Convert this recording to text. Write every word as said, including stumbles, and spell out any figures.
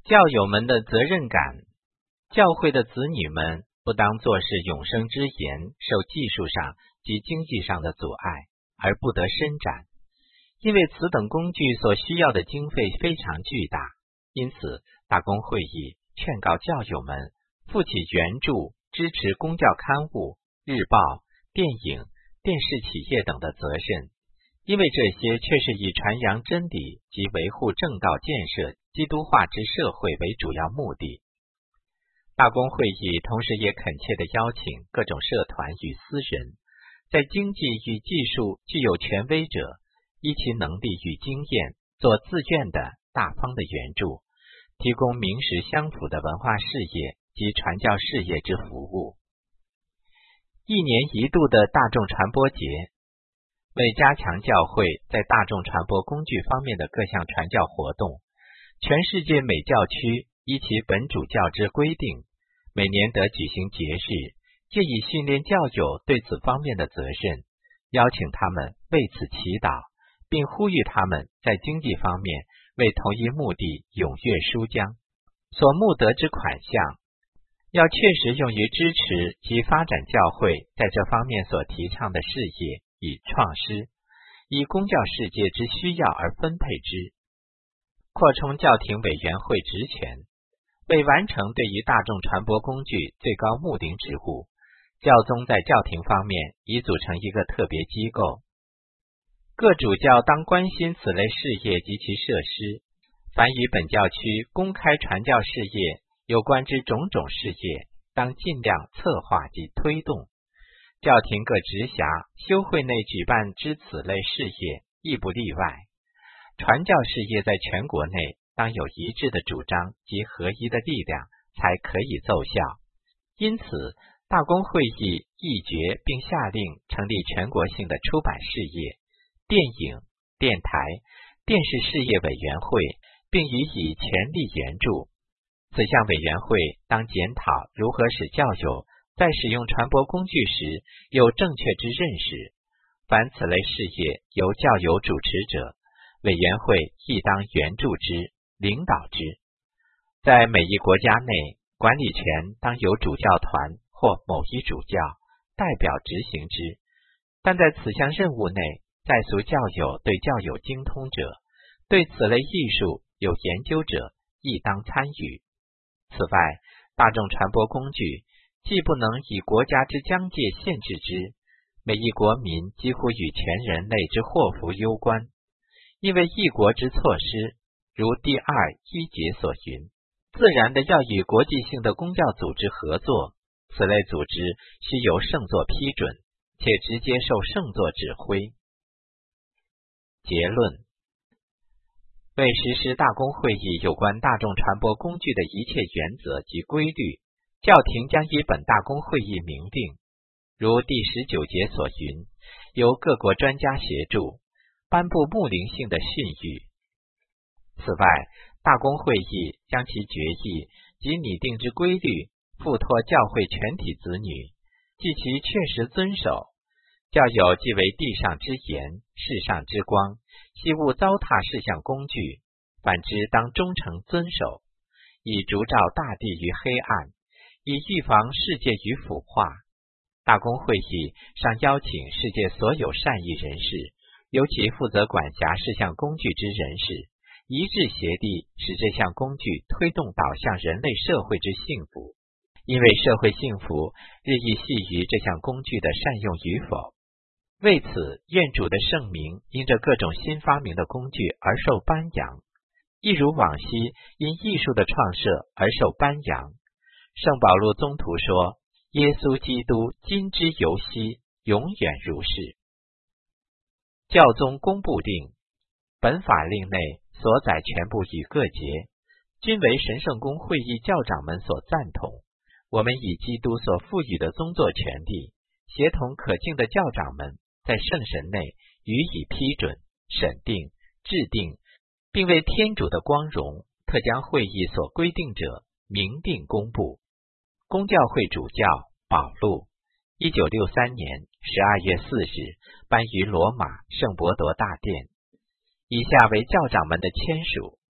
教友们的责任感。教会的子女们不当作是永生之言，受技术上及经济上的阻碍而不得伸展，因为此等工具所需要的经费非常巨大。因此大公会议劝告教友们负起援助支持公教刊物、日报、电影、电视企业等的责任，因为这些却是以传扬真理及维护正道建设基督化之社会为主要目的。大公会议同时也恳切地邀请各种社团与私人，在经济与技术具有权威者，依其能力与经验，做自愿的大方的援助，提供名实相符的文化事业及传教事业之服务。一年一度的大众传播节，为加强教会在大众传播工具方面的各项传教活动，全世界每教区依其本主教之规定，每年得举行节日，借以训练教友对此方面的责任，邀请他们为此祈祷，并呼吁他们在经济方面为同一目的踊跃输将，所募得之款项要确实用于支持及发展教会在这方面所提倡的事业与创施，以公教世界之需要而分配之。扩充教廷委员会职权，为完成对于大众传播工具最高目的职务，教宗在教廷方面已组成一个特别机构。各主教当关心此类事业及其设施，凡与本教区公开传教事业有关之种种事业，当尽量策划及推动。教廷各直辖修会内举办之此类事业亦不例外。传教事业在全国内当有一致的主张及合一的力量，才可以奏效。因此大公会议议决并下令成立全国性的出版事业、电影、电台、电视事业委员会，并予以全力援助。此项委员会当检讨如何使教友在使用传播工具时有正确之认识。凡此类事业由教友主持者，委员会亦当援助之、领导之。在每一国家内，管理权当由主教团或某一主教代表执行之，但在此项任务内，在俗教友对教友精通者，对此类艺术有研究者，亦当参与。此外，大众传播工具既不能以国家之疆界限制之，每一国民几乎与全人类之祸福攸关，因为一国之措施，如第二一节所云，自然的要与国际性的公教组织合作，此类组织须由圣座批准，且直接受圣座指挥。结论：为实施大公会议有关大众传播工具的一切原则及规律，教廷将以本大公会议明定，如第十九节所云，由各国专家协助，颁布牧灵性的训谕。此外，大公会议将其决议及拟定之规律付托教会全体子女，即其确实遵守。教友即为地上之盐，世上之光，希勿糟蹋事项工具，反之当忠诚遵守，以烛照大地于黑暗，以预防世界于腐化。大公会议尚邀请世界所有善意人士，尤其负责管辖事项工具之人士，一致协力使这项工具推动导向人类社会之幸福，因为社会幸福日益系于这项工具的善用与否。为此，愿主的圣名因着各种新发明的工具而受颁扬，一如往昔因艺术的创设而受颁扬。圣保禄宗徒说，耶稣基督今之犹昔，永远如是。教宗公布令，本法令内所载全部与各节，均为神圣公会议教长们所赞同。我们以基督所赋予的宗座权力，协同可敬的教长们，在圣神内予以批准、审定、制定，并为天主的光荣，特将会议所规定者明定公布。公教会主教保禄，一九六三年十二月四日颁于罗马圣伯铎大殿。以下为教长们的签署：